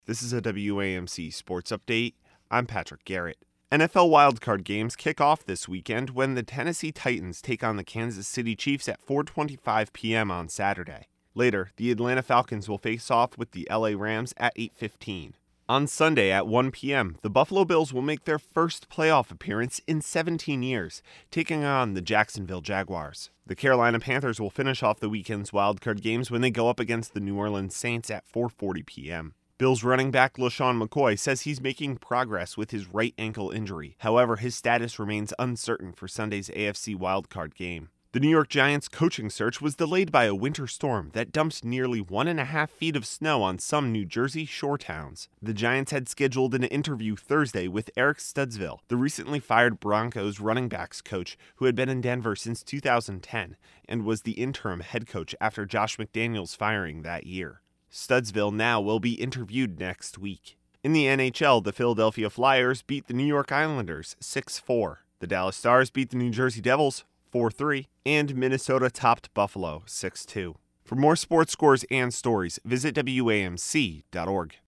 This is a WAMC Sports Update. I'm Patrick Garrett. NFL wildcard games kick off this weekend when the Tennessee Titans take on the Kansas City Chiefs at 4:25 p.m. on Saturday. Later, the Atlanta Falcons will face off with the LA Rams at 8:15. On Sunday at 1 p.m., the Buffalo Bills will make their first playoff appearance in 17 years, taking on the Jacksonville Jaguars. The Carolina Panthers will finish off the weekend's wildcard games when they go up against the New Orleans Saints at 4:40 p.m. Bills running back LeSean McCoy says he's making progress with his right ankle injury. However, his status remains uncertain for Sunday's AFC wildcard game. The New York Giants coaching search was delayed by a winter storm that dumped nearly 1.5 feet of snow on some New Jersey shore towns. The Giants had scheduled an interview Thursday with Eric Studesville, the recently fired Broncos running backs coach who had been in Denver since 2010 and was the interim head coach after Josh McDaniels' firing that year. Studesville now will be interviewed next week. In the NHL, the Philadelphia Flyers beat the New York Islanders 6-4. The Dallas Stars beat the New Jersey Devils 4-3, and Minnesota topped Buffalo 6-2. For more sports scores and stories, visit WAMC.org.